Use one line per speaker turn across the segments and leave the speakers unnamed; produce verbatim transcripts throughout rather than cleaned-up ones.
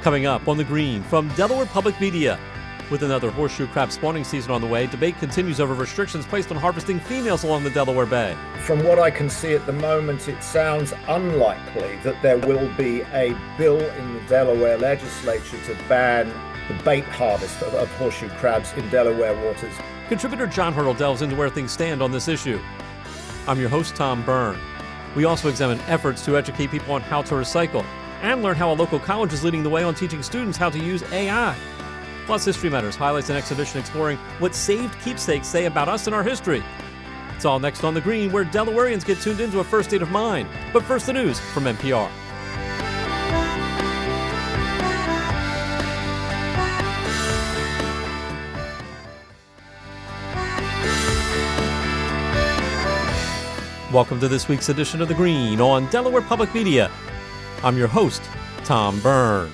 Coming up on The Green from Delaware Public Media. With another horseshoe crab spawning season on the way, debate continues over restrictions placed on harvesting females along the Delaware Bay.
From what I can see at the moment, it sounds unlikely that there will be a bill in the Delaware legislature to ban the bait harvest of, of horseshoe crabs in Delaware waters.
Contributor John Hurdle delves into where things stand on this issue. I'm your host, Tom Byrne. We also examine efforts to educate people on how to recycle and learn how a local college is leading the way on teaching students how to use A I. Plus, History Matters highlights an exhibition exploring what saved keepsakes say about us and our history. It's all next on The Green, where Delawareans get tuned into a first state of mind. But first, the news from N P R. Welcome to this week's edition of The Green on Delaware Public Media. I'm your host, Tom Byrne.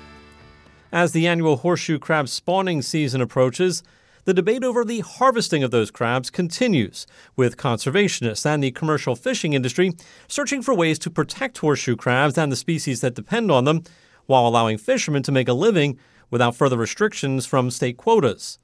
As the annual horseshoe crab spawning season approaches, the debate over the harvesting of those crabs continues, with conservationists and the commercial fishing industry searching for ways to protect horseshoe crabs and the species that depend on them, while allowing fishermen to make a living without further restrictions from state quotas.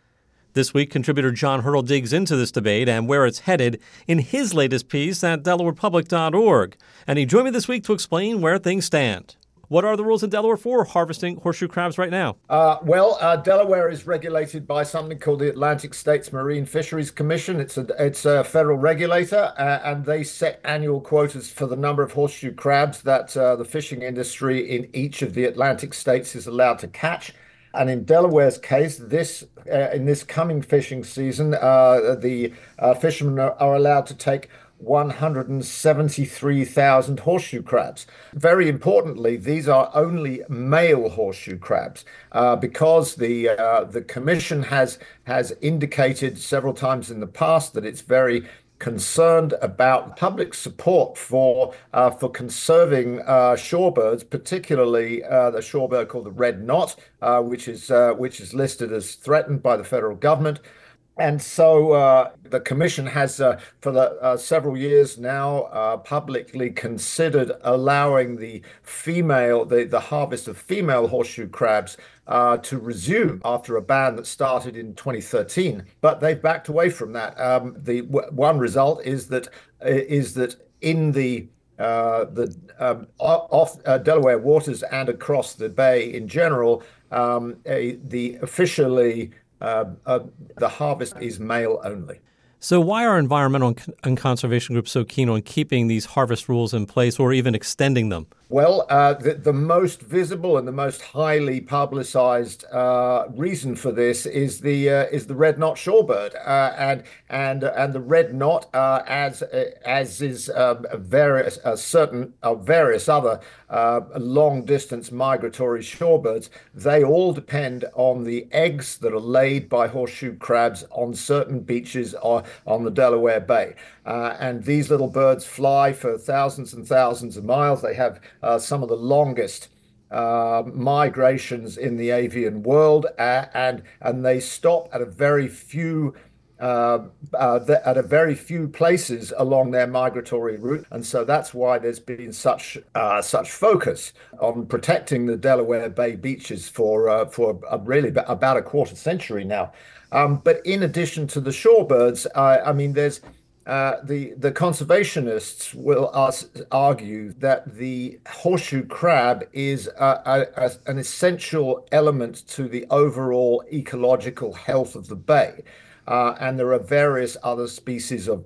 This week, contributor John Hurdle digs into this debate and where it's headed in his latest piece at Delaware Public dot org. And he joined me this week to explain where things stand. What are the rules in Delaware for harvesting horseshoe crabs right now?
Uh, well, uh, Delaware is regulated by something called the Atlantic States Marine Fisheries Commission. It's a, it's a federal regulator, uh, and they set annual quotas for the number of horseshoe crabs that uh, the fishing industry in each of the Atlantic states is allowed to catch. And in Delaware's case, this uh, in this coming fishing season, uh, the uh, fishermen are, are allowed to take one hundred seventy-three thousand horseshoe crabs. Very importantly, these are only male horseshoe crabs uh, because the uh, the commission has has indicated several times in the past that it's very concerned about public support for uh, for conserving uh, shorebirds, particularly uh, the shorebird called the red knot, uh, which is uh, which is listed as threatened by the federal government. And so uh, the commission has, uh, for the, uh, several years now, uh, publicly considered allowing the female, the, the harvest of female horseshoe crabs uh, to resume after a ban that started in twenty thirteen. But they've backed away from that. Um, the w- one result is that is that in the Uh, the um, off uh, Delaware waters and across the bay in general, um, a, the officially uh, uh, the harvest is male only.
So why are environmental and conservation groups so keen on keeping these harvest rules in place or even extending them?
Well, uh, the, the most visible and the most highly publicized uh, reason for this is the uh, is the red knot shorebird, uh, and and and the red knot, uh, as as is um, various uh, certain uh, various other uh, long distance migratory shorebirds. They all depend on the eggs that are laid by horseshoe crabs on certain beaches or on the Delaware Bay. Uh, and these little birds fly for thousands and thousands of miles. They have uh, some of the longest uh, migrations in the avian world, uh, and and they stop at a very few uh, uh, th- at a very few places along their migratory route. And so that's why there's been such uh, such focus on protecting the Delaware Bay beaches for uh, for uh, really about a quarter century now. Um, but in addition to the shorebirds, uh, I mean, there's uh, the the conservationists will as, argue that the horseshoe crab is a, a, a, an essential element to the overall ecological health of the bay, uh, and there are various other species of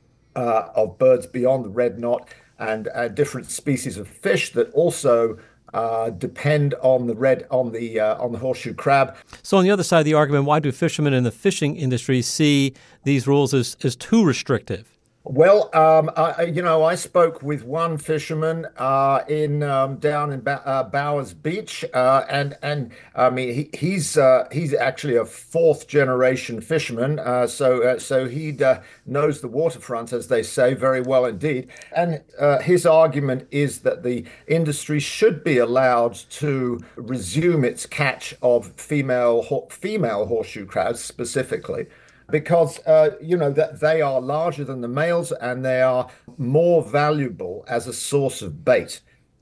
uh, of birds beyond the red knot and uh, different species of fish that also Uh, depend on the red on the uh, on the horseshoe crab.
So on the other side of the argument, why do fishermen in the fishing industry see these rules as, as too restrictive?
Well, um, I, you know, I spoke with one fisherman uh, in um, down in ba- uh, Bowers Beach, uh, and and I mean he, he's uh, he's actually a fourth generation fisherman, uh, so uh, so he uh, knows the waterfront, as they say, very well indeed. And uh, his argument is that the industry should be allowed to resume its catch of female ho- female horseshoe crabs specifically, because, uh, you know, that they are larger than the males and they are more valuable as a source of bait.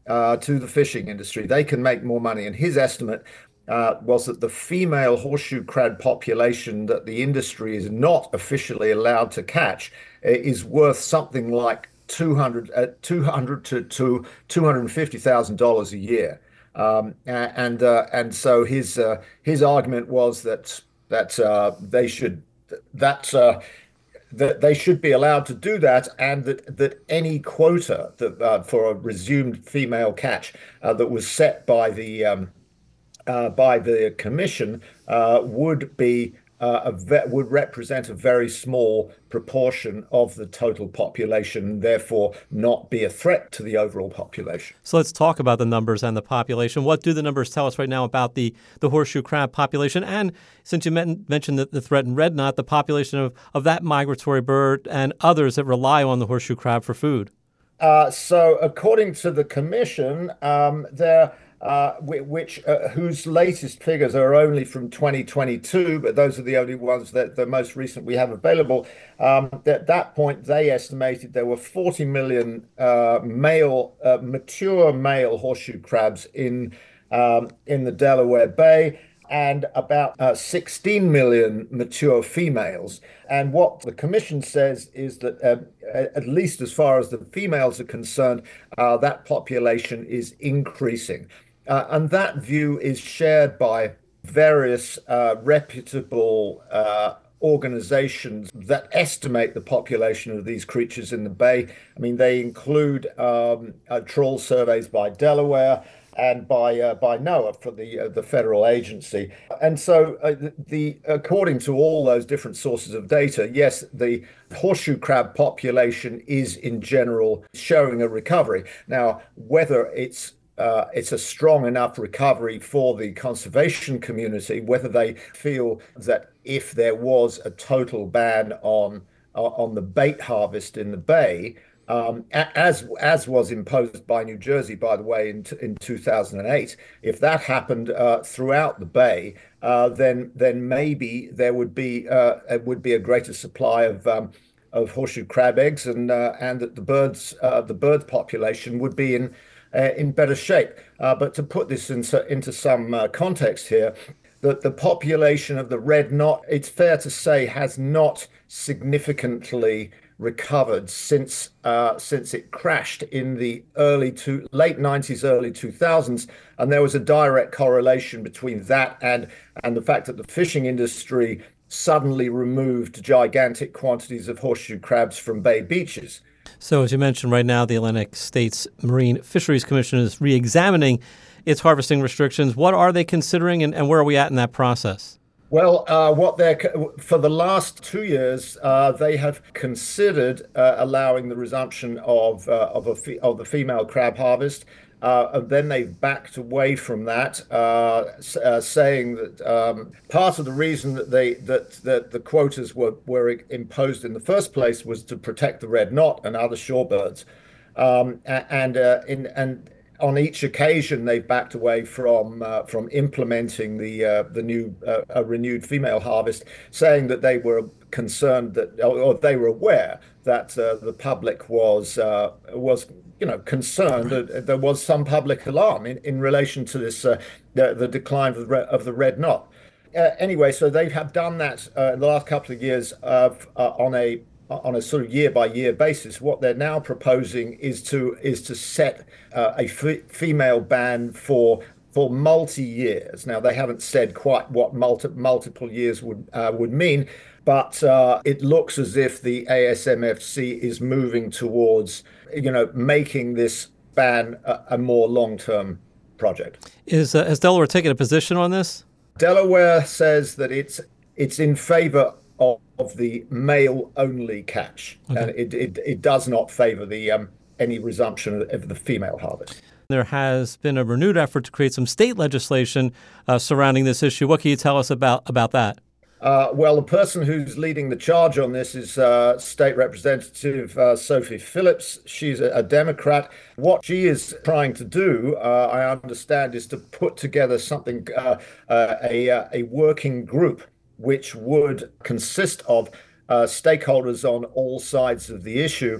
uh, to the fishing industry. They can make more money. And his estimate uh, was that the female horseshoe crab population that the industry is not officially allowed to catch uh, is worth something like two hundred, uh, two hundred to, to two hundred fifty thousand dollars a year. Um, and uh, and so his uh, his argument was that that uh, they should that uh, that they should be allowed to do that, and that that any quota that uh, for a resumed female catch uh, that was set by the um, uh, by the commission uh, would be uh, a ve- would represent a very small proportion of the total population, and therefore not be a threat to the overall population.
So let's talk about the numbers and the population. What do the numbers tell us right now about the, the horseshoe crab population? And since you men- mentioned the, the threatened red knot, the population of, of that migratory bird and others that rely on the horseshoe crab for food.
Uh, so according to the commission, um, there uh, which uh, whose latest figures are only from twenty twenty-two, but those are the only ones that the most recent we have available. Um, at that point, they estimated there were forty million uh, male, uh, mature male horseshoe crabs in um, in the Delaware Bay, and about uh, sixteen million mature females. And what the commission says is that, uh, at least as far as the females are concerned, uh, that population is increasing. Uh, and that view is shared by various uh, reputable uh, organizations that estimate the population of these creatures in the bay. I mean, they include um, uh, trawl surveys by Delaware and by uh, by NOAA for the uh, the federal agency. And so, uh, the, the according to all those different sources of data, yes, the horseshoe crab population is in general showing a recovery. Now, whether it's Uh, it's a strong enough recovery for the conservation community, whether they feel that if there was a total ban on uh, on the bait harvest in the bay, um, as as was imposed by New Jersey, by the way, in in two thousand eight, if that happened uh, throughout the bay, uh, then then maybe there would be uh, it would be a greater supply of um, of horseshoe crab eggs, and uh, and that the birds uh, the bird population would be in Uh, in better shape. Uh, but to put this into, into some uh, context here, that the population of the red knot, it's fair to say, has not significantly recovered since uh, since it crashed in the early to late nineties, early two thousands, and there was a direct correlation between that and and the fact that the fishing industry suddenly removed gigantic quantities of horseshoe crabs from bay beaches.
So as you mentioned, right now, the Atlantic States Marine Fisheries Commission is re-examining its harvesting restrictions. What are they considering, and, and where are we at in that process?
Well, uh, what they're for the last two years, uh, they have considered uh, allowing the resumption of uh, of, a of the female crab harvest. Uh, and then they've backed away from that, uh, uh, saying that um, part of the reason that they that, that the quotas were, were imposed in the first place was to protect the red knot and other shorebirds. Um, and uh, in and on each occasion, they've backed away from uh, from implementing the uh, the new uh, a renewed female harvest, saying that they were concerned that, or they were aware that uh, the public was uh, was. you know, concerned that there was some public alarm in, in relation to this, uh, the, the decline of the, red, of the red knot. Uh, anyway, so they have done that uh, in the last couple of years of, uh, on a on a sort of year by year basis. What they're now proposing is to is to set uh, a f- female ban for for multi years. Now they haven't said quite what multi- multiple years would uh, would mean, but uh, it looks as if the A S M F C is moving towards, you know, making this ban a, a more long-term project.
Is uh, has Delaware taken a position on this?
Delaware says that it's it's in favor of, of the male-only catch, okay. and it, it it does not favor the um, any resumption of the female harvest.
There has been a renewed effort to create some state legislation uh, surrounding this issue. What can you tell us about about that?
Uh, well, the person who's leading the charge on this is uh, State Representative uh, Sophie Phillips. She's a, a Democrat. What she is trying to do, uh, I understand, is to put together something, uh, uh, a, a working group, which would consist of uh, stakeholders on all sides of the issue,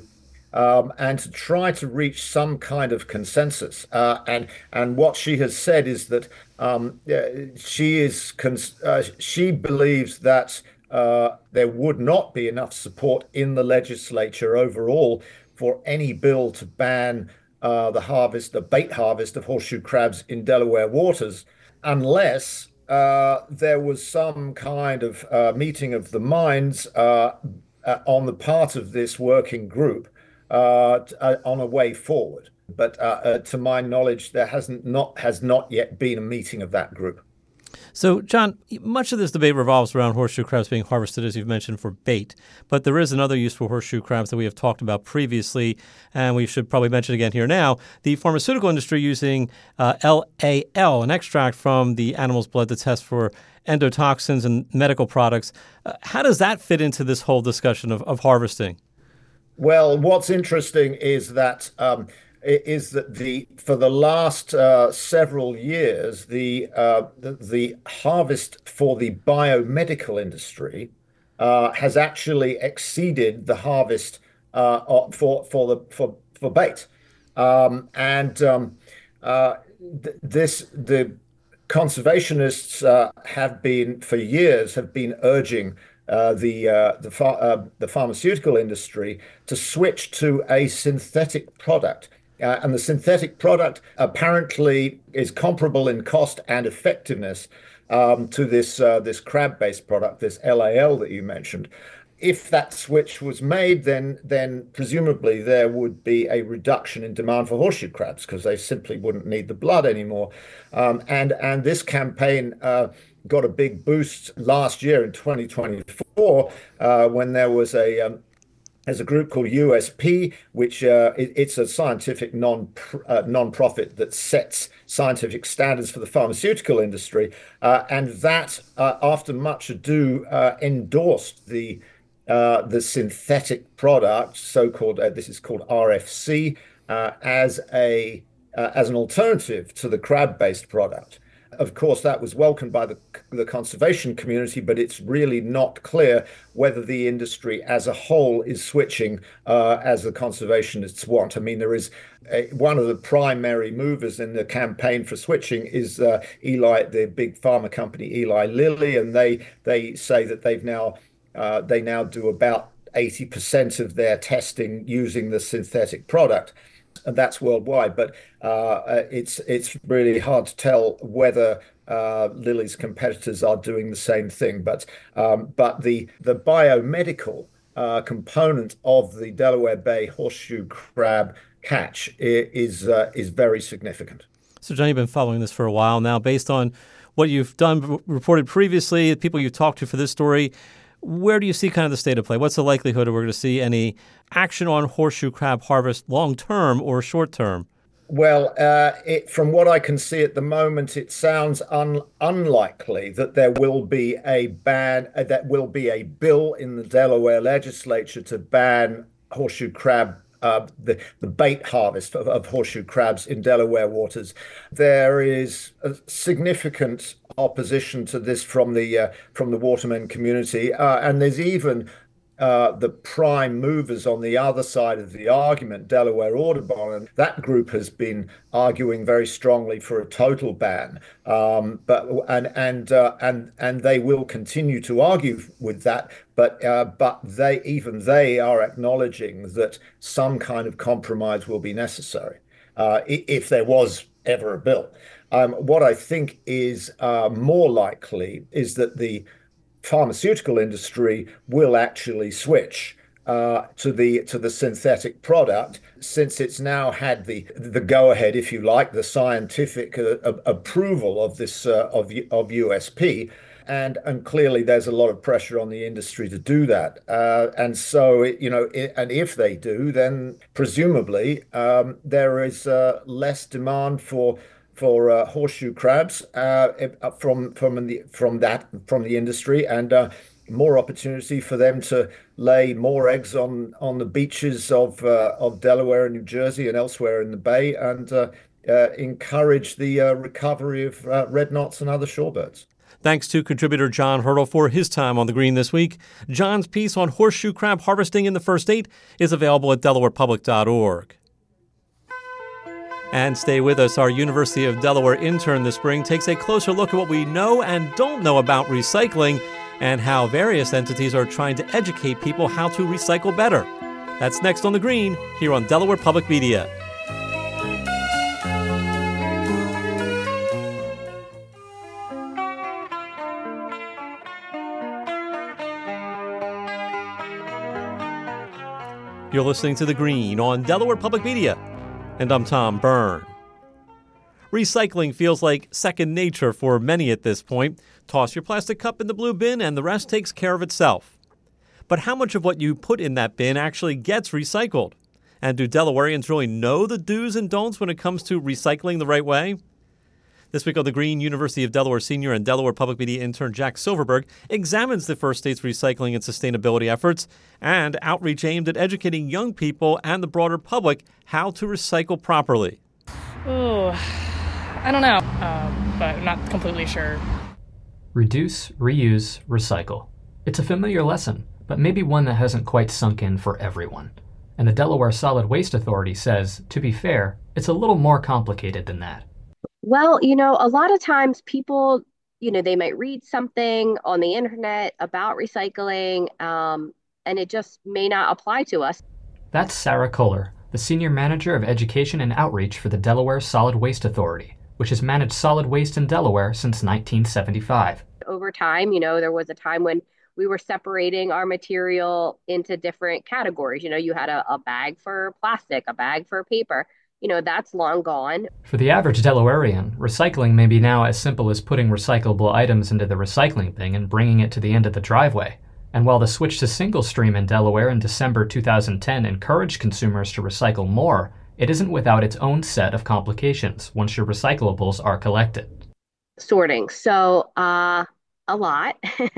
um, and to try to reach some kind of consensus. Uh, and and what she has said is that um, uh, she is cons uh, she believes that uh, there would not be enough support in the legislature overall for any bill to ban uh, the harvest, the bait harvest of horseshoe crabs in Delaware waters, unless uh, there was some kind of uh, meeting of the minds uh, uh, on the part of this working group uh, uh, on a way forward. But uh, uh, to my knowledge, there hasn't not has not yet been a meeting of that group.
So, John, much of this debate revolves around horseshoe crabs being harvested, as you've mentioned, for bait. But there is another use for horseshoe crabs that we have talked about previously, and we should probably mention again here now. The pharmaceutical industry using uh, L A L, an extract from the animal's blood to test for endotoxins and medical products. Uh, how does that fit into this whole discussion of, of harvesting?
Well, what's interesting is that um, is that the for the last uh, several years, the, uh, the the harvest for the biomedical industry uh, has actually exceeded the harvest uh, for for the for for bait, um, and um, uh, th this the conservationists uh, have been for years have been urging uh, the uh, the uh, the pharmaceutical industry to switch to a synthetic product. Uh, and the synthetic product apparently is comparable in cost and effectiveness um, to this uh, this crab-based product, this L A L that you mentioned. If that switch was made, then then presumably there would be a reduction in demand for horseshoe crabs because they simply wouldn't need the blood anymore. Um, and and this campaign uh, got a big boost last year in twenty twenty-four uh, when there was a um, there's a group called U S P, which uh, it, it's a scientific non uh, non-profit that sets scientific standards for the pharmaceutical industry, uh, and that, uh, after much ado, uh, endorsed the uh, the synthetic product, so-called uh, this is called R F C, uh, as a uh, as an alternative to the crab-based product. Of course, that was welcomed by the, the conservation community, but it's really not clear whether the industry as a whole is switching uh, as the conservationists want. I mean, there is a, one of the primary movers in the campaign for switching is uh, Eli, the big pharma company Eli Lilly, and they they say that they've now uh, they now do about eighty percent of their testing using the synthetic product. And that's worldwide, but uh, it's it's really hard to tell whether uh, Lilly's competitors are doing the same thing. But um, but the the biomedical uh, component of the Delaware Bay horseshoe crab catch is uh, is very significant.
So, John, you've been following this for a while now. Based on what you've done, reported previously, the people you've talked to for this story, where do you see kind of the state of play? What's the likelihood of we're going to see any action on horseshoe crab harvest long term or short term?
Well, uh, it, from what I can see at the moment, it sounds un unlikely that there will be a ban, uh, that will be a bill in the Delaware legislature to ban horseshoe crab, uh, the, the bait harvest of, of horseshoe crabs in Delaware waters. There is a significant opposition to this from the uh, from the watermen community, uh, and there's even uh, the prime movers on the other side of the argument, Delaware Audubon, and that group has been arguing very strongly for a total ban. Um, but and and uh, and and they will continue to argue with that. But uh, but they even they are acknowledging that some kind of compromise will be necessary uh, if there was ever a bill. Um, what I think is uh, more likely is that the pharmaceutical industry will actually switch uh, to the to the synthetic product, since it's now had the the go ahead, if you like, the scientific uh, approval of this uh, of of U S P. And and clearly there's a lot of pressure on the industry to do that. Uh, and so, it, you know, it, and if they do, then presumably um, there is uh, less demand for for uh, horseshoe crabs uh, from from the from that from the industry, and uh, more opportunity for them to lay more eggs on on the beaches of uh, of Delaware and New Jersey and elsewhere in the Bay, and uh, uh, encourage the uh, recovery of uh, red knots and other shorebirds.
Thanks to contributor John Hurdle for his time on The Green this week. John's piece on horseshoe crab harvesting in the first state is available at delaware public dot org. And stay with us. Our University of Delaware intern this spring takes a closer look at what we know and don't know about recycling and how various entities are trying to educate people how to recycle better. That's next on The Green here on Delaware Public Media. You're listening to The Green on Delaware Public Media, and I'm Tom Byrne. Recycling feels like second nature for many at this point. Toss your plastic cup in the blue bin and the rest takes care of itself. But how much of what you put in that bin actually gets recycled? And do Delawareans really know the do's and don'ts when it comes to recycling the right way? This week on The Green, University of Delaware senior and Delaware Public Media intern Jack Silverberg examines the first state's recycling and sustainability efforts and outreach aimed at educating young people and the broader public how to recycle properly.
Oh, I don't know, um, but I'm not completely sure.
Reduce, reuse, recycle. It's a familiar lesson, but maybe one that hasn't quite sunk in for everyone. And the Delaware Solid Waste Authority says, to be fair, it's a little more complicated than that.
Well, you know, a lot of times people, you know, they might read something on the internet about recycling, um, and it just may not apply to us.
That's Sarah Kohler, the Senior Manager of Education and Outreach for the Delaware Solid Waste Authority, which has managed solid waste in Delaware since nineteen seventy-five.
Over time, you know, there was a time when we were separating our material into different categories. You know, you had a, a bag for plastic, a bag for paper. You know, that's long gone.
For the average Delawarean, recycling may be now as simple as putting recyclable items into the recycling bin and bringing it to the end of the driveway. And while the switch to single stream in Delaware in December two thousand ten encouraged consumers to recycle more, it isn't without its own set of complications once your recyclables are collected.
Sorting. So, uh, a lot.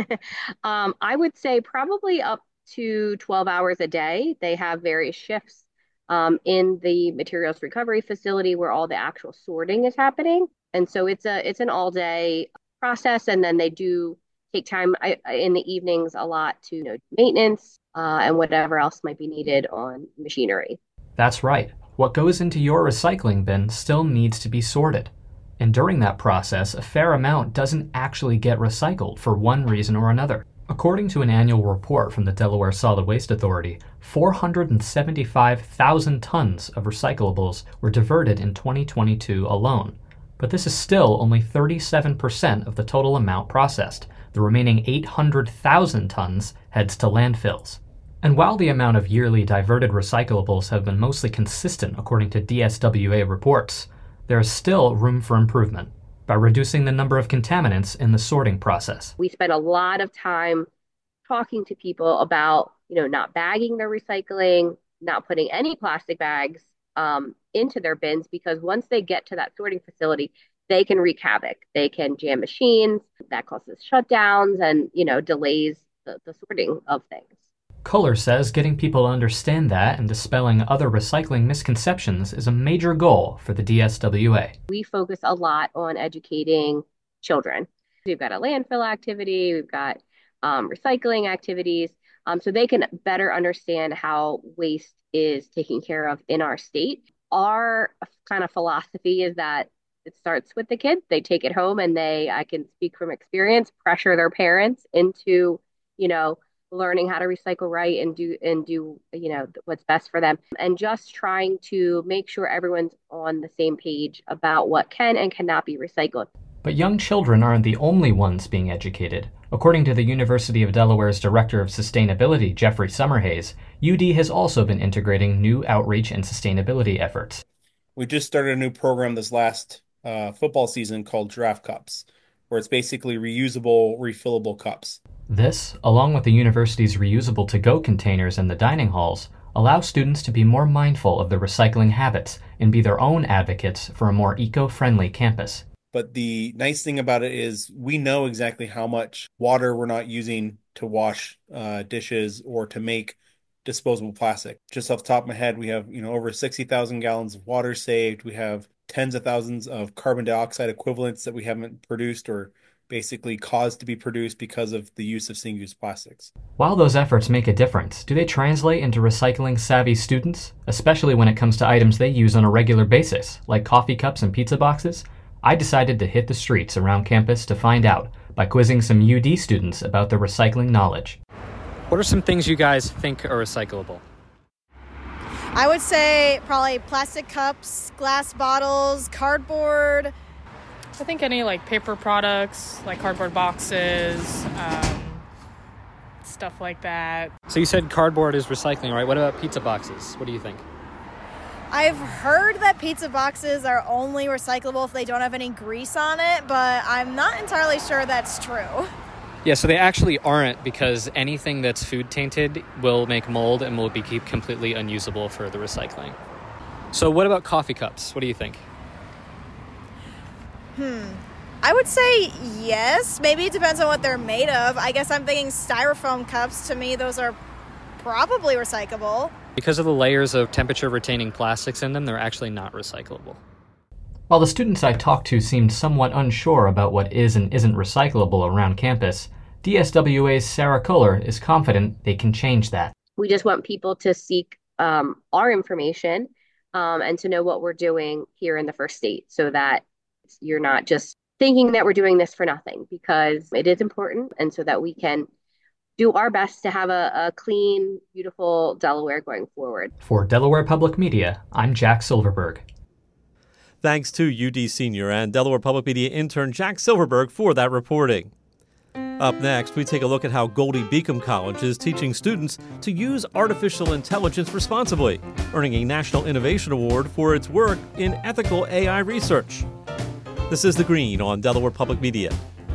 um, I would say probably up to twelve hours a day. They have various shifts Um, in the materials recovery facility where all the actual sorting is happening. And so it's a it's an all day process. And then they do take time I, in the evenings a lot to, you know, maintenance uh, and whatever else might be needed on machinery.
That's right. What goes into your recycling bin still needs to be sorted. And during that process, a fair amount doesn't actually get recycled for one reason or another. According to an annual report from the Delaware Solid Waste Authority, four hundred seventy-five thousand tons of recyclables were diverted in twenty twenty-two alone. But this is still only thirty-seven percent of the total amount processed. The remaining eight hundred thousand tons heads to landfills. And while the amount of yearly diverted recyclables have been mostly consistent according to D S W A reports, there is still room for improvement by reducing the number of contaminants in the sorting process.
We spend a lot of time talking to people about, you know, not bagging their recycling, not putting any plastic bags um, into their bins, because once they get to that sorting facility, they can wreak havoc. They can jam machines. That causes shutdowns and, you know, delays the, the sorting of things.
Kohler says getting people to understand that and dispelling other recycling misconceptions is a major goal for the D S W A.
We focus a lot on educating children. We've got a landfill activity, we've got um, recycling activities, um, so they can better understand how waste is taken care of in our state. Our kind of philosophy is that it starts with the kids. They take it home and they, I can speak from experience, pressure their parents into, you know, learning how to recycle right and do and do you know what's best for them, and just trying to make sure everyone's on the same page about what can and cannot be recycled.
But young children aren't the only ones being educated. According to the University of Delaware's Director of Sustainability, Jeffrey Summerhays, U D has also been integrating new outreach and sustainability efforts.
We just started a new program this last uh, football season called Draft Cups, where it's basically reusable, refillable cups.
This, along with the university's reusable to-go containers in the dining halls, allows students to be more mindful of their recycling habits and be their own advocates for a more eco-friendly campus.
But the nice thing about it is we know exactly how much water we're not using to wash uh, dishes or to make disposable plastic. Just off the top of my head, we have, you know, over sixty thousand gallons of water saved. We have tens of thousands of carbon dioxide equivalents that we haven't produced or basically caused to be produced because of the use of single-use plastics.
While those efforts make a difference, do they translate into recycling-savvy students, especially when it comes to items they use on a regular basis, like coffee cups and pizza boxes? I decided to hit the streets around campus to find out by quizzing some U D students about their recycling knowledge.
What are some things you guys think are recyclable?
I would say probably plastic cups, glass bottles, cardboard.
I think any like paper products, like cardboard boxes, um, stuff like that.
So you said cardboard is recycling, right? What about pizza boxes? What do you think?
I've heard that pizza boxes are only recyclable if they don't have any grease on it, but I'm not entirely sure that's true.
Yeah, so they actually aren't, because anything that's food tainted will make mold and will be keep completely unusable for the recycling. So what about coffee cups? What do you think?
Hmm. I would say yes. Maybe it depends on what they're made of. I guess I'm thinking styrofoam cups. To me, those are probably recyclable.
Because of the layers of temperature-retaining plastics in them, they're actually not recyclable.
While the students I talked to seemed somewhat unsure about what is and isn't recyclable around campus, D S W A's Sarah Kohler is confident they can change that.
We just want people to seek um, our information um, and to know what we're doing here in the First State, so that you're not just thinking that we're doing this for nothing, because it is important, and so that we can do our best to have a, a clean, beautiful Delaware going forward.
For Delaware Public Media, I'm Jack Silverberg.
Thanks to U D senior and Delaware Public Media intern Jack Silverberg for that reporting. Up next, we take a look at how Goldie Beacom College is teaching students to use artificial intelligence responsibly, earning a National Innovation Award for its work in ethical A I research. This is The Green on Delaware Public Media.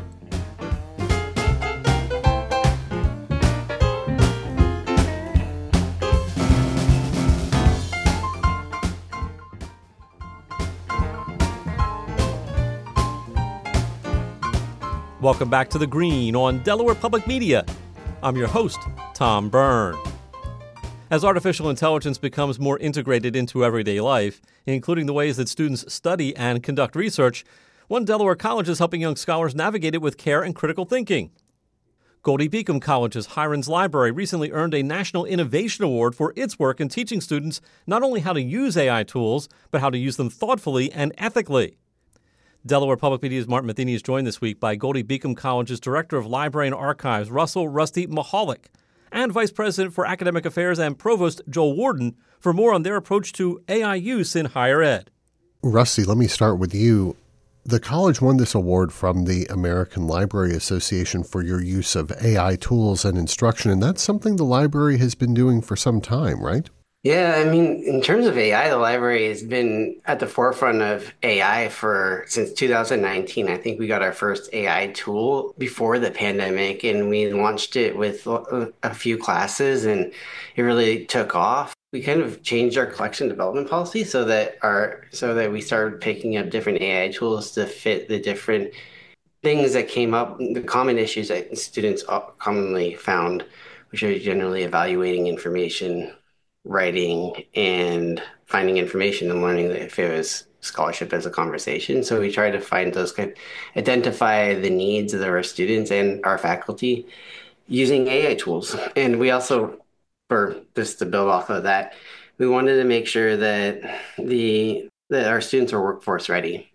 Welcome back to The Green on Delaware Public Media. I'm your host, Tom Byrne. As artificial intelligence becomes more integrated into everyday life, including the ways that students study and conduct research, one Delaware college is helping young scholars navigate it with care and critical thinking. Goldie Beacom College's Hirons Library recently earned a National Innovation Award for its work in teaching students not only how to use A I tools, but how to use them thoughtfully and ethically. Delaware Public Media's Martin Matheny is joined this week by Goldie Beacom College's Director of Library and Archives, Russell Rusty Mahalik, and Vice President for Academic Affairs and Provost Joel Warden for more on their approach to A I use in higher ed.
Rusty, let me start with you. The college won this award from the American Library Association for your use of A I tools and instruction, and that's something the library has been doing for some time, right?
Yeah, I mean, in terms of A I, the library has been at the forefront of A I for since two thousand nineteen. I think we got our first A I tool before the pandemic, and we launched it with a few classes, and it really took off. We kind of changed our collection development policy so that our so that we started picking up different A I tools to fit the different things that came up, the common issues that students commonly found, which are generally evaluating information, writing, and finding information and learning if it was scholarship as a conversation. So we try to find those, kind of identify the needs of our students and our faculty using A I tools. And we also, for just to build off of that, we wanted to make sure that the that our students are workforce ready.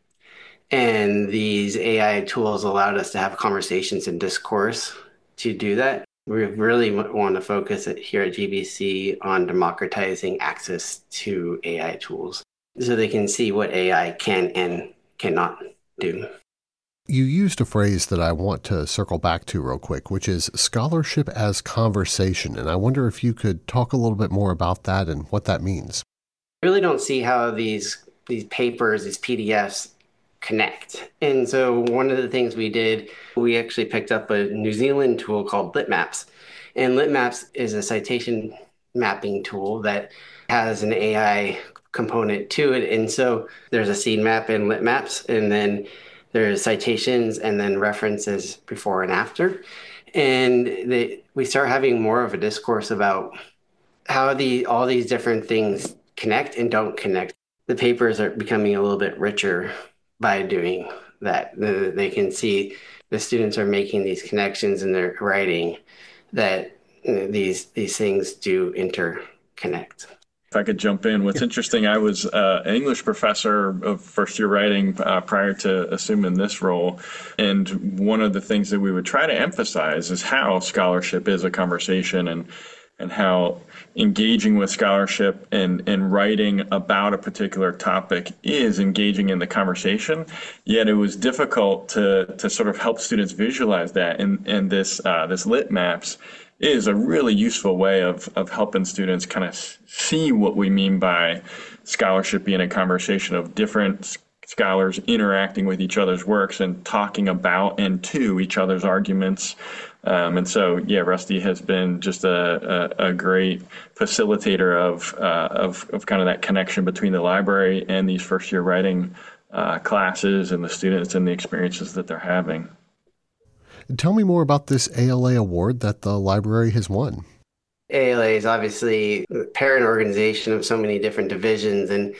And these A I tools allowed us to have conversations and discourse to do that. We really want to focus here at G B C on democratizing access to A I tools so they can see what A I can and cannot do.
You used a phrase that I want to circle back to real quick, which is scholarship as conversation. And I wonder if you could talk a little bit more about that and what that means.
I really don't see how these these papers, these P D Fs connect. And so one of the things we did, we actually picked up a New Zealand tool called LitMaps. And LitMaps is a citation mapping tool that has an A I component to it. And so there's a seed map in LitMaps, and then there's citations and then references before and after. And they, we start having more of a discourse about how the all these different things connect and don't connect. The papers are becoming a little bit richer by doing that. They can see the students are making these connections in their writing, that you know, these these things do interconnect.
If I could jump in, what's interesting, I was uh, an English professor of first year writing uh, prior to assuming this role. And one of the things that we would try to emphasize is how scholarship is a conversation, and and how engaging with scholarship and, and writing about a particular topic is engaging in the conversation. Yet it was difficult to to sort of help students visualize that. And, and this uh, this lit maps is a really useful way of, of helping students kind of see what we mean by scholarship being a conversation of different scholars interacting with each other's works and talking about and to each other's arguments. Um, and so, yeah, Rusty has been just a, a, a great facilitator of, uh, of of kind of that connection between the library and these first year writing uh, classes and the students and the experiences that they're having.
Tell me more about this A L A award that the library has won.
A L A is obviously the parent organization of so many different divisions, and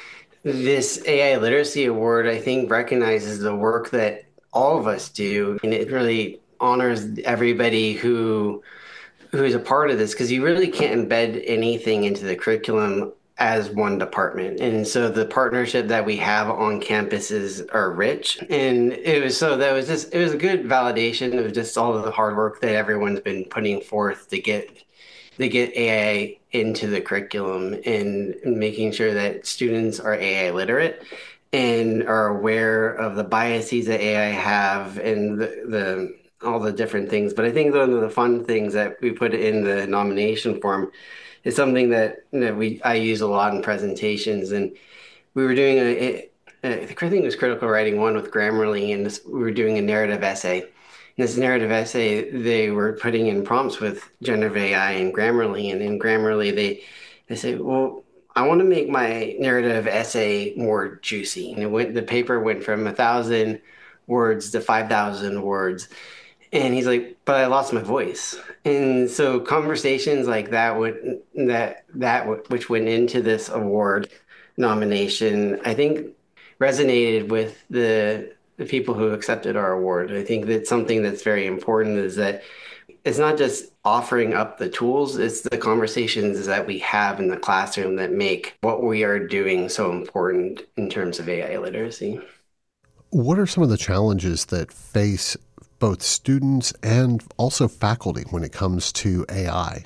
this A I Literacy Award, I think, recognizes the work that all of us do, and it really honors everybody who who's a part of this, because you really can't embed anything into the curriculum as one department. And so the partnership that we have on campuses are rich. And it was so that was just, it was a good validation of just all of the hard work that everyone's been putting forth to get, to get A I into the curriculum, and making sure that students are A I literate and are aware of the biases that A I have and the, the all the different things. But I think one of the fun things that we put in the nomination form is something that, that we I use a lot in presentations. And we were doing a, a I think it was Critical Writing One with Grammarly, and this, we were doing a narrative essay. In this narrative essay, they were putting in prompts with generative A I and Grammarly, and in Grammarly, they they say, well, I want to make my narrative essay more juicy. And it went, the paper went from a thousand words to five thousand words. And he's like, but I lost my voice. And so conversations like that would that that which went into this award nomination, I think, resonated with the the people who accepted our award. I think that something that's very important is that it's not just offering up the tools, it's the conversations that we have in the classroom that make what we are doing so important in terms of A I literacy.
What are some of the challenges that face both students and also faculty when it comes to A I?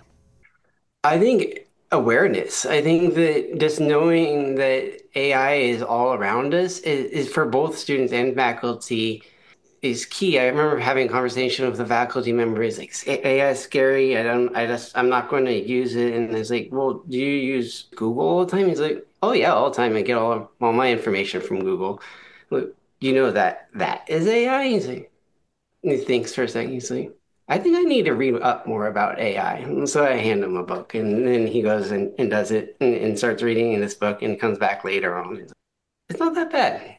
I think awareness. I think that just knowing that A I is all around us is, is for both students and faculty is key. I remember having a conversation with a faculty member. He's like, A I is scary. I don't, I just, I'm not going to use it. And I was like, well, do you use Google all the time? He's like, oh yeah, all the time. I get all, of, all my information from Google. Look, you know that that is A I? He's like, and he thinks for a second. He's like, I think I need to read up more about A I. And so I hand him a book, and then he goes and, and does it and, and starts reading in this book and comes back later on. It's, it's not that bad.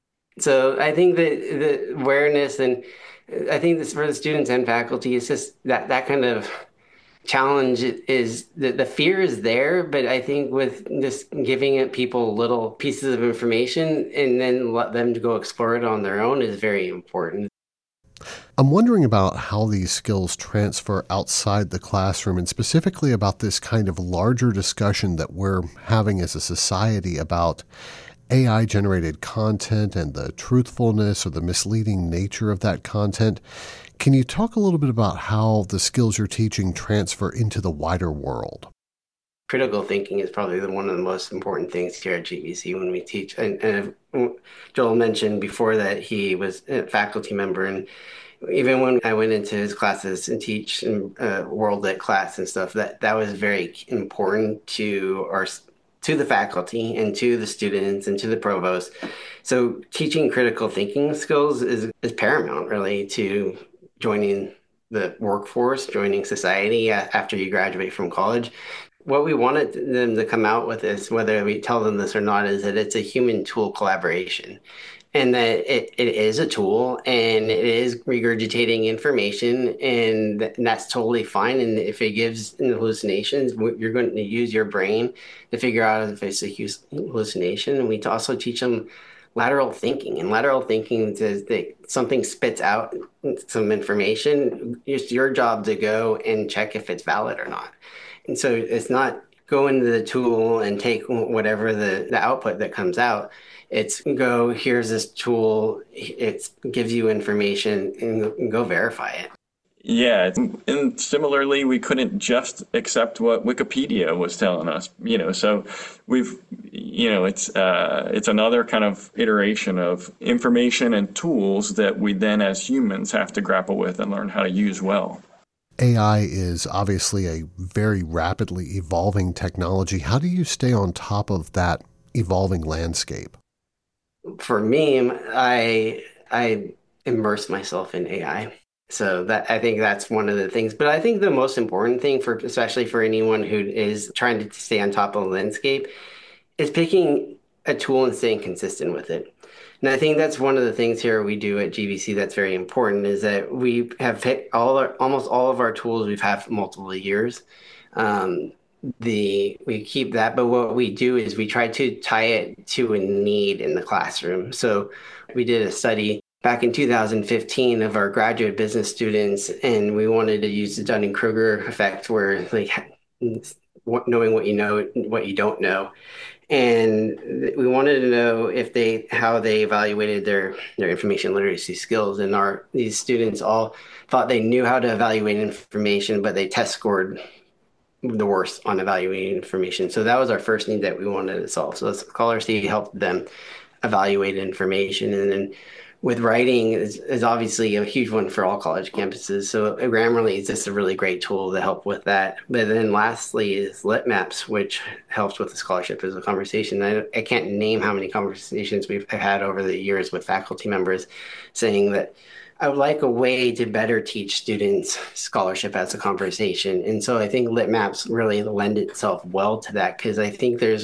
So I think that the awareness, and I think this for the students and faculty, it's just that, that kind of challenge is that the fear is there, but I think with just giving it people little pieces of information and then let them go explore it on their own is very important.
I'm wondering about how these skills transfer outside the classroom, and specifically about this kind of larger discussion that we're having as a society about A I-generated content and the truthfulness or the misleading nature of that content. Can you talk a little bit about how the skills you're teaching transfer into the wider world?
Critical thinking is probably the, one of the most important things here at G V C when we teach. And, and Joel mentioned before that he was a faculty member, and even when I went into his classes and teach in uh, World Lit class and stuff, that, that was very important to our to the faculty and to the students and to the provost. So teaching critical thinking skills is, is paramount, really, to joining the workforce, joining society after you graduate from college. What we wanted them to come out with is, whether we tell them this or not, is that it's a human tool collaboration, and that it, it is a tool and it is regurgitating information, and that's totally fine. And if it gives hallucinations, you're going to use your brain to figure out if it's a hallucination. And we also teach them lateral thinking. And lateral thinking is that something spits out some information. It's your job to go and check if it's valid or not. And so it's not go into the tool and take whatever the, the output that comes out. It's go, here's this tool, it gives you information, and go verify it.
Yeah, and similarly, we couldn't just accept what Wikipedia was telling us, you know, so we've, you know, it's uh, it's another kind of iteration of information and tools that we then as humans have to grapple with and learn how to use well.
A I is obviously a very rapidly evolving technology. How do you stay on top of that evolving landscape?
For me, I I immerse myself in A I. So that I think that's one of the things. But I think the most important thing for especially for anyone who is trying to stay on top of the landscape is picking a tool and staying consistent with it. And I think that's one of the things here we do at G V C that's very important is that we have picked all our, almost all of our tools we've had for multiple years. Um, the we keep that, but what we do is we try to tie it to a need in the classroom. So we did a study back in two thousand fifteen of our graduate business students, and we wanted to use the Dunning-Kruger effect where like knowing what you know, what you don't know. And we wanted to know if they, how they evaluated their, their information literacy skills. And our, these students all thought they knew how to evaluate information, but they test scored the worst on evaluating information. So that was our first need that we wanted to solve. So Scholarcy helped them evaluate information. And then with writing is, is obviously a huge one for all college campuses. So Grammarly is just a really great tool to help with that. But then lastly is LitMaps, which helps with the scholarship as a conversation. I, I can't name how many conversations we've had over the years with faculty members saying that I would like a way to better teach students scholarship as a conversation. And so I think LitMaps really lend itself well to that because I think there's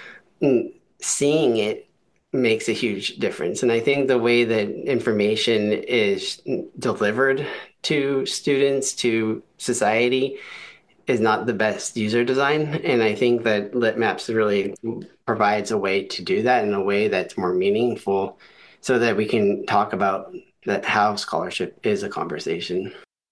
seeing it makes a huge difference. And I think the way that information is delivered to students, to society, is not the best user design. And I think that LitMaps really provides a way to do that in a way that's more meaningful so that we can talk about that how scholarship is a conversation.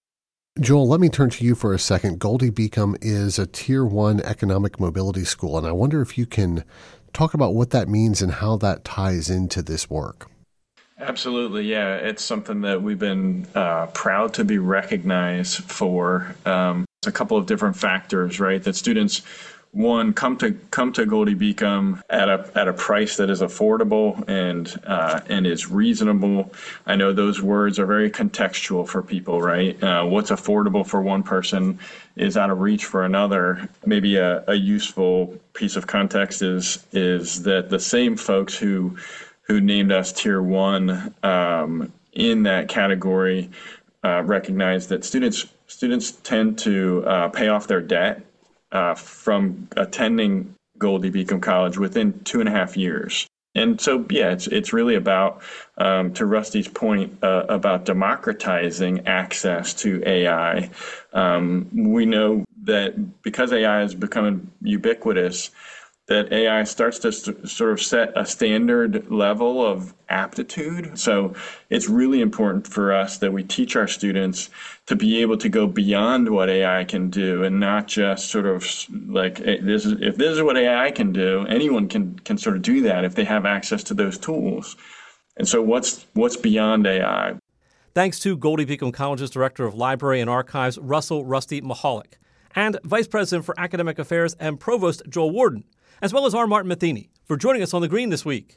Joel, let me turn to you for a second. Goldie Beacom is a Tier one economic mobility school, and I wonder if you can talk about what that means and how that ties into this work.
Absolutely, yeah. It's something that we've been uh, proud to be recognized for. Um, it's a couple of different factors, right? That students, one, come to come to Goldie Beacom at a at a price that is affordable and uh, and is reasonable. I know those words are very contextual for people, right? Uh, what's affordable for one person is out of reach for another. Maybe a, a useful piece of context is is that the same folks who who named us Tier One um, in that category uh, recognize that students students tend to uh, pay off their debt Uh, from attending Goldie Beacom College within two and a half years. And so, yeah, it's it's really about, um, to Rusty's point, uh, about democratizing access to A I. Um, we know that because A I is becoming ubiquitous, that A I starts to st- sort of set a standard level of aptitude. So it's really important for us that we teach our students to be able to go beyond what A I can do and not just sort of like, hey, this is, if this is what A I can do, anyone can can sort of do that if they have access to those tools. And so what's what's beyond A I?
Thanks to Goldie Beacom College's Director of Library and Archives, Russell Rusty Mahalik, and Vice President for Academic Affairs and Provost Joel Warden, as well as R. Martin Matheny, for joining us on The Green this week.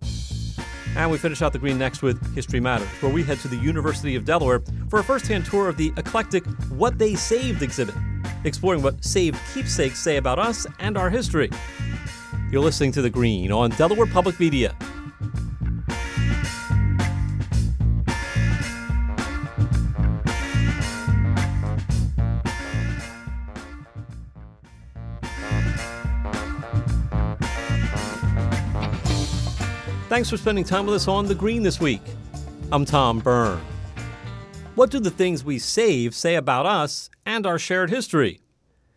And we finish out The Green next with History Matters, where we head to the University of Delaware for a first-hand tour of the eclectic What They Saved exhibit, exploring what saved keepsakes say about us and our history. You're listening to The Green on Delaware Public Media. Thanks for spending time with us on The Green this week. I'm Tom Byrne. What do the things we save say about us and our shared history?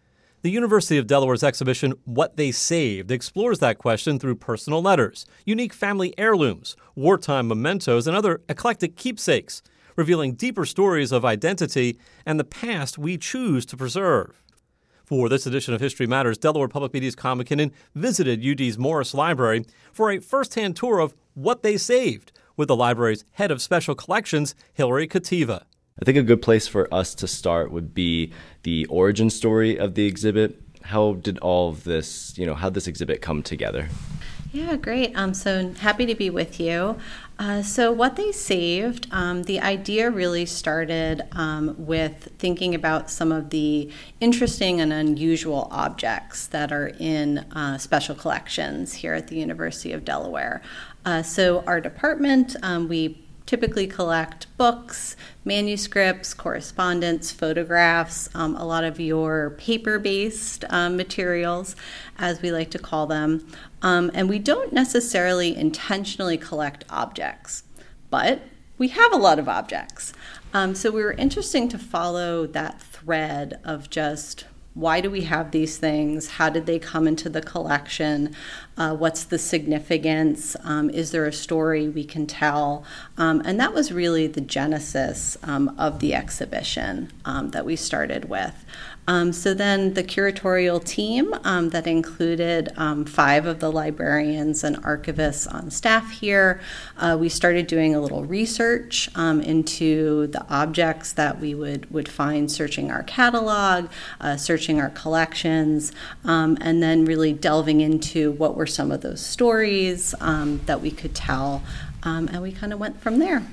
The University of Delaware's exhibition, What They Saved, explores that question through personal letters, unique family heirlooms, wartime mementos, and other eclectic keepsakes, revealing deeper stories of identity and the past we choose to preserve. For this edition of History Matters, Delaware Public Media's Kyle McKinnon visited U D's Morris Library for a first-hand tour of What They Saved with the library's head of special collections, Hilary Kativa.
I think a good place for us to start would be the origin story of the exhibit. How did all of this, you know, how did this exhibit come together?
Yeah, great. Um, so happy to be with you. Uh, so What They Saved, um, the idea really started um, with thinking about some of the interesting and unusual objects that are in uh, special collections here at the University of Delaware. Uh, so our department, um, we typically collect books, manuscripts, correspondence, photographs, um, a lot of your paper-based um, materials, as we like to call them. Um, and we don't necessarily intentionally collect objects, but we have a lot of objects. Um, so we were interested to follow that thread of just why do we have these things? How did they come into the collection? Uh, what's the significance? Um, is there a story we can tell? Um, and that was really the genesis um, of the exhibition um, that we started with. Um, so then the curatorial team um, that included um, five of the librarians and archivists on staff here, uh, we started doing a little research um, into the objects that we would, would find searching our catalog, uh, searching our collections, um, and then really delving into what were some of those stories um, that we could tell, um, and we kind of went from there.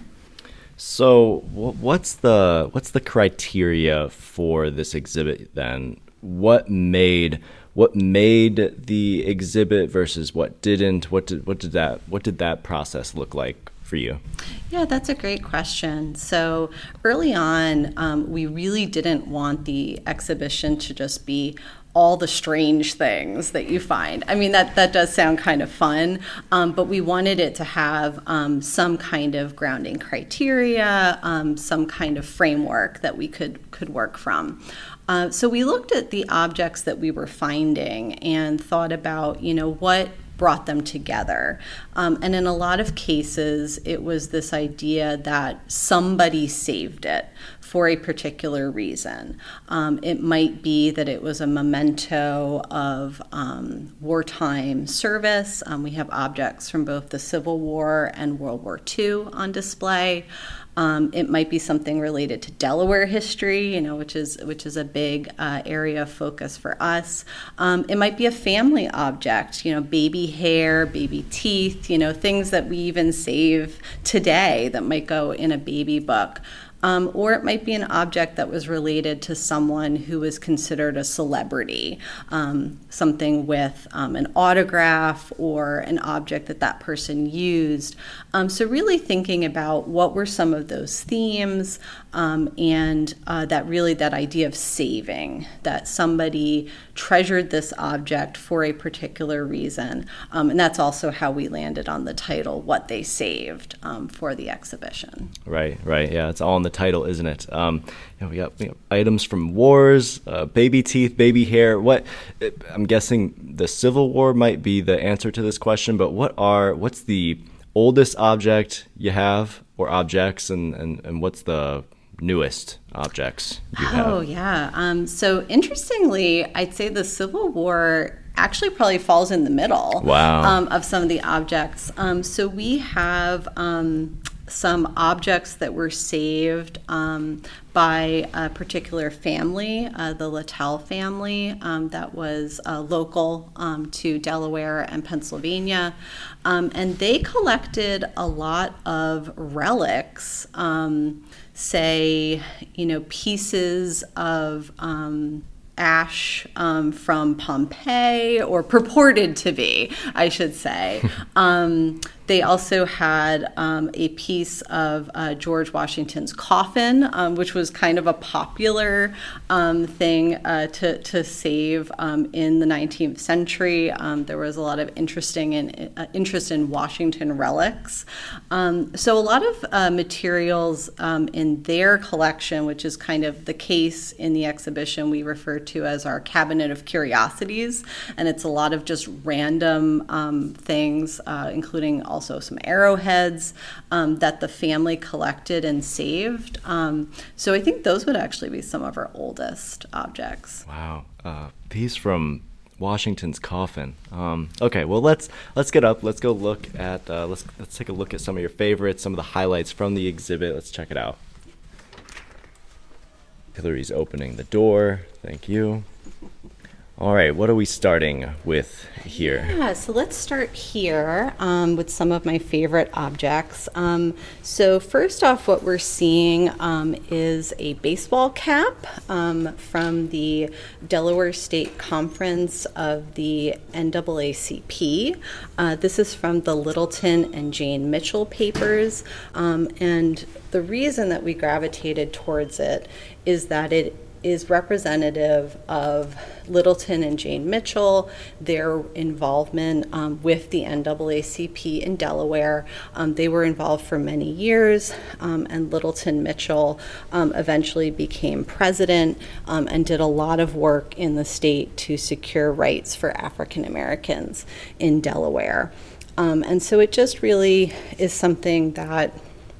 So what's the what's the criteria for this exhibit then? What made what made the exhibit versus what didn't? What did what did that what did that process look like for you?
Yeah, that's a great question. So early on, um, we really didn't want the exhibition to just be all the strange things that you find. I mean, that, that does sound kind of fun, um, but we wanted it to have um, some kind of grounding criteria, um, some kind of framework that we could, could work from. Uh, so we looked at the objects that we were finding and thought about, you know, what brought them together. Um, and in a lot of cases, it was this idea that somebody saved it for a particular reason. Um, it might be that it was a memento of um, wartime service. Um, we have objects from both the Civil War and World War Two on display. Um, it might be something related to Delaware history, you know, which is which is a big uh, area of focus for us. Um, it might be a family object, you know, baby hair, baby teeth, you know, things that we even save today that might go in a baby book. Um, or it might be an object that was related to someone who was considered a celebrity, um, something with um, an autograph or an object that that person used. Um, so really thinking about what were some of those themes um, and uh, that really that idea of saving, that somebody treasured this object for a particular reason. Um, and that's also how we landed on the title, What They Saved, um, for the exhibition.
Right, right. Yeah, it's all in the title, isn't it? Um, you know, we got, we got items from wars, uh, baby teeth, baby hair. What I'm guessing the Civil War might be the answer to this question, but what are what's the oldest object you have or objects, and, and, and what's the newest objects you have?
Oh, yeah. Um, so interestingly, I'd say the Civil War actually probably falls in the middle
wow.
um, of some of the objects. Um, so we have um, some objects that were saved um, by a particular family, uh, the Littell family, um, that was uh, local um, to Delaware and Pennsylvania. Um, and they collected a lot of relics, um, say, you know, pieces of um, ash um, from Pompeii, or purported to be, I should say. Um, they also had um, a piece of uh, George Washington's coffin, um, which was kind of a popular um, thing uh, to, to save um, in the nineteenth century. Um, there was a lot of interesting in, uh, interest in Washington relics. Um, so a lot of uh, materials um, in their collection, which is kind of the case in the exhibition we refer to as our cabinet of curiosities. And it's a lot of just random um, things, uh, including also some arrowheads um, that the family collected and saved. Um, so I think those would actually be some of our oldest objects.
Wow. Uh, piece from Washington's coffin. Um, okay, well let's let's get up. Let's go look at. Uh, let's let's take a look at some of your favorites, some of the highlights from the exhibit. Let's check it out. Hillary's opening the door. Thank you. All right, what are we starting with here?
Yeah, so let's start here um, with some of my favorite objects. Um, so first off, what we're seeing um, is a baseball cap um, from the Delaware State Conference of the N double A C P. Uh, this is from the Littleton and Jane Mitchell papers. Um, and the reason that we gravitated towards it is that it is representative of Littleton and Jane Mitchell, their involvement um, with the N double A C P in Delaware. Um, they were involved for many years, um, and Littleton Mitchell um, eventually became president um, and did a lot of work in the state to secure rights for African Americans in Delaware. Um, and so it just really is something that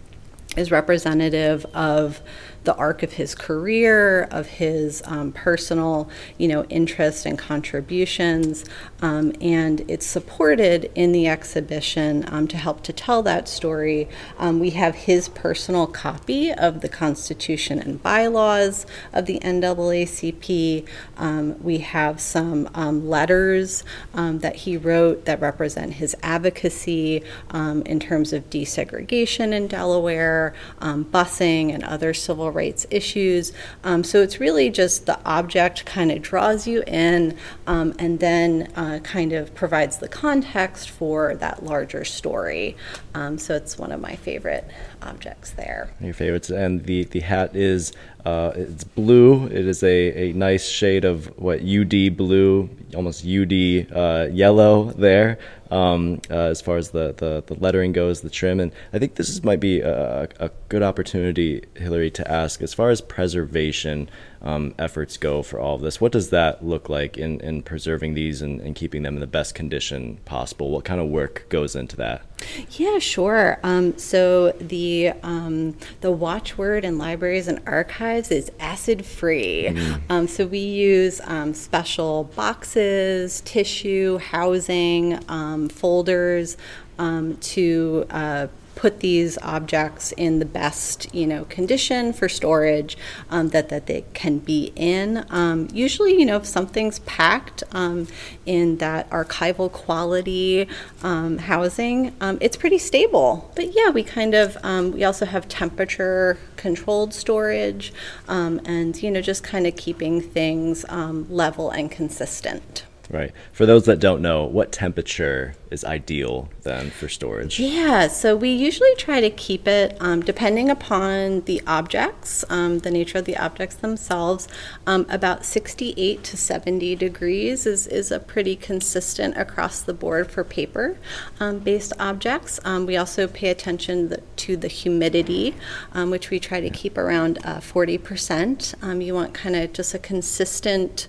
is representative of the arc of his career, of his um, personal, you know, interest and contributions, um, and it's supported in the exhibition um, to help to tell that story. Um, we have his personal copy of the Constitution and bylaws of the N double A C P. Um, we have some um, letters um, that he wrote that represent his advocacy um, in terms of desegregation in Delaware, um, busing, and other civil rights issues. Um, so it's really just the object kind of draws you in um, and then uh, kind of provides the context for that larger story. Um, so it's one of my favorite objects there.
Your favorites. And the, the hat is uh, it's blue. It is a, a nice shade of what U D blue, almost U D uh, yellow there. Um, uh, as far as the, the, the lettering goes, the trim. And I think this is, might be a, a good opportunity, Hillary, to ask, as far as preservation um, efforts go for all of this, what does that look like in, in preserving these and, and keeping them in the best condition possible? What kind of work goes into that?
Yeah, sure. Um, so the um, the watchword in libraries and archives is acid-free. Mm. Um, so we use um, special boxes, tissue, housing, um, folders um, to uh, put these objects in the best, you know, condition for storage um, that, that they can be in. Um, usually, you know, if something's packed um, in that archival quality um, housing, um, it's pretty stable. But yeah, we kind of, um, we also have temperature controlled storage um, and, you know, just kind of keeping things um, level and consistent.
Right. For those that don't know, what temperature is ideal then for storage?
Yeah, so we usually try to keep it, um, depending upon the objects, um, the nature of the objects themselves, um, about sixty-eight to seventy degrees is, is a pretty consistent across the board for paper um, based objects. Um, we also pay attention the, to the humidity, um, which we try to keep around uh, forty percent. Um, you want kind of just a consistent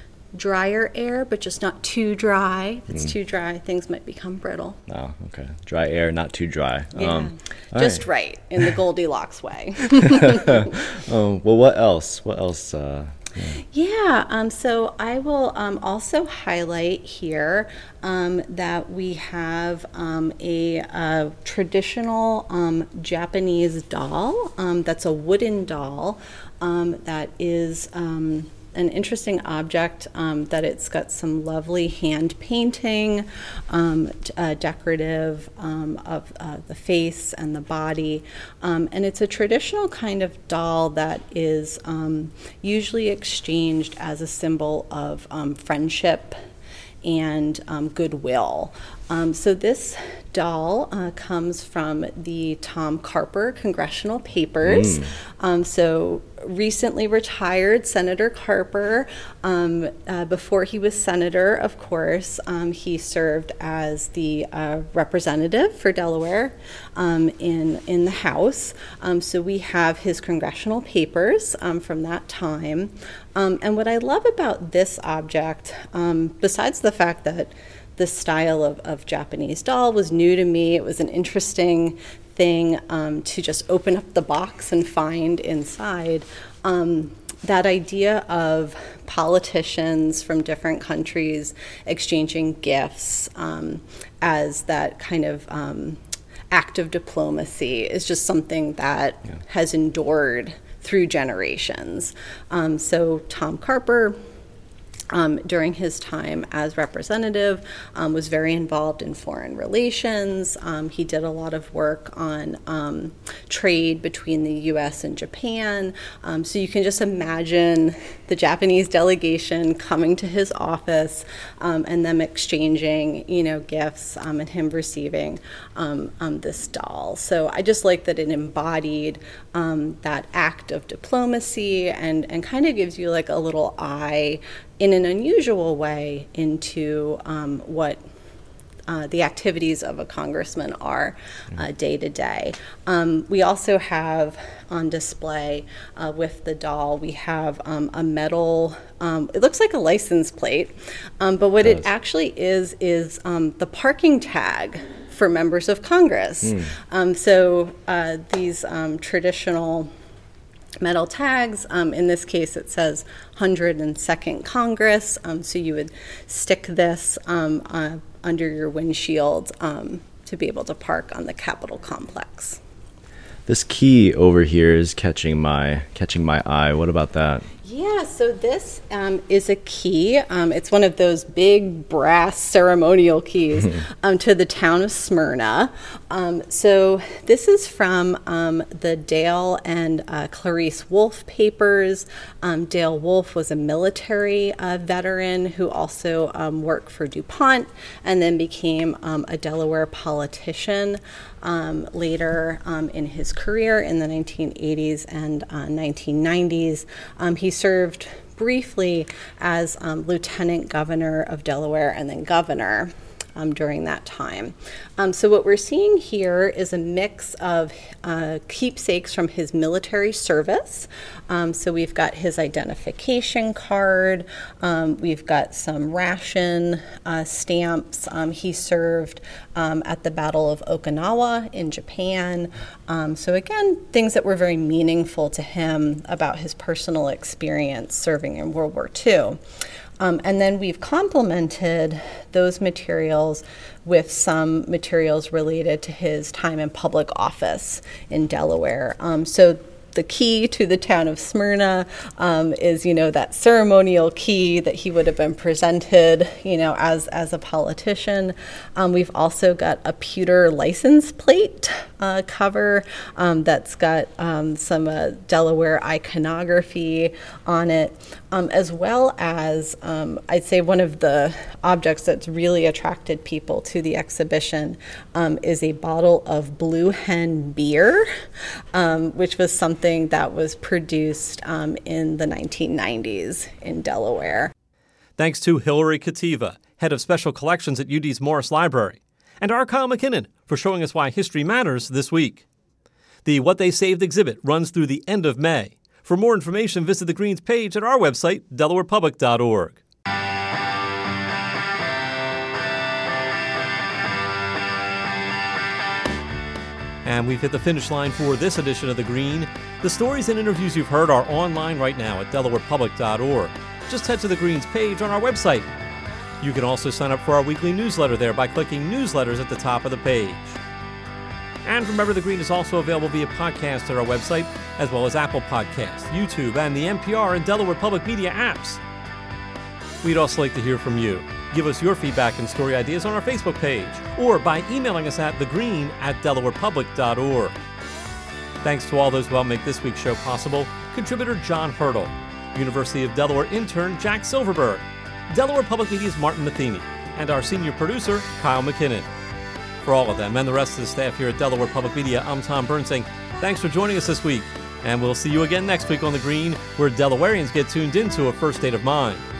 drier air, but just not too dry. If it's mm. too dry, things might become brittle.
Oh, okay. Dry air, not too dry.
Yeah. Um, just right. right, in the Goldilocks way.
Oh, well, what else? What else? Uh, yeah,
yeah um, so I will um, also highlight here um, that we have um, a, a traditional um, Japanese doll um, that's a wooden doll um, that is um, an interesting object, um, that it's got some lovely hand painting, um, uh, decorative um, of uh, the face and the body. Um, and it's a traditional kind of doll that is um, usually exchanged as a symbol of um, friendship and um, goodwill. Um, so this doll uh, comes from the Tom Carper Congressional Papers. Mm. Um, so recently retired Senator Carper, um, uh, before he was senator, of course, um, he served as the uh, representative for Delaware um, in, in the House. Um, so we have his congressional papers um, from that time. Um, and what I love about this object, um, besides the fact that this style of, of Japanese doll was new to me, it was an interesting thing um, to just open up the box and find inside. Um, that idea of politicians from different countries exchanging gifts um, as that kind of um, act of diplomacy is just something that yeah. has endured through generations. Um, so Tom Carper, Um, during his time as representative, um, was very involved in foreign relations. Um, he did a lot of work on um, trade between the U S and Japan. Um, so you can just imagine the Japanese delegation coming to his office um, and them exchanging, you know, gifts um, and him receiving um, um, this doll. So I just like that it embodied um, that act of diplomacy and, and kind of gives you like a little eye in an unusual way into um, what uh, the activities of a congressman are uh, day to day. Um, we also have on display uh, with the doll, we have um, a metal, um, it looks like a license plate, um, but what it, it actually is is um, the parking tag for members of Congress. Mm. Um, so uh, these um, traditional metal tags. Um, in this case, it says one hundred second Congress. Um, so you would stick this um, uh, under your windshield um, to be able to park on the Capitol complex.
This key over here is catching my catching my eye. What about that?
Yeah, so this um, is a key. Um, it's one of those big brass ceremonial keys um, to the town of Smyrna. Um, so this is from um, the Dale and uh, Clarice Wolfe papers. Um, Dale Wolfe was a military uh, veteran who also um, worked for DuPont and then became um, a Delaware politician. Um, later um, in his career in the nineteen eighties and uh, nineteen nineties. Um, he served briefly as um, lieutenant governor of Delaware and then governor um, during that time. Um, so what we're seeing here is a mix of uh, keepsakes from his military service. Um, so we've got his identification card, um, we've got some ration uh, stamps. Um, he served um, at the Battle of Okinawa in Japan. Um, so again, things that were very meaningful to him about his personal experience serving in World War Two. Um, and then we've complemented those materials with some materials related to his time in public office in Delaware. Um, so the key to the town of Smyrna um, is, you know, that ceremonial key that he would have been presented, you know, as as a politician. Um, we've also got a pewter license plate uh, cover um, that's got um, some uh, Delaware iconography on it, um, as well as um, I'd say one of the objects that's really attracted people to the exhibition um, is a bottle of Blue Hen beer, um, which was something that was produced um, in the nineteen nineties in Delaware.
Thanks to Hillary Kativa, head of special collections at U D's Morris Library, and our Kyle McKinnon for showing us why history matters this week. The What They Saved exhibit runs through the end of May. For more information, visit the Greens page at our website, delaware public dot org. And we've hit the finish line for this edition of The Green. The stories and interviews you've heard are online right now at delaware public dot org. Just head to the Greens page on our website. You can also sign up for our weekly newsletter there by clicking Newsletters at the top of the page. And remember, The Green is also available via podcast at our website, as well as Apple Podcasts, YouTube, and the N P R and Delaware Public Media apps. We'd also like to hear from you. Give us your feedback and story ideas on our Facebook page or by emailing us at thegreen at delaware public dot org. Thanks to all those who helped make this week's show possible: contributor John Hurdle, University of Delaware intern Jack Silverberg, Delaware Public Media's Martin Matheny, and our senior producer Kyle McKinnon. For all of them and the rest of the staff here at Delaware Public Media, I'm Tom Byrne saying thanks for joining us this week, and we'll see you again next week on The Green, where Delawareans get tuned into a first state of mind.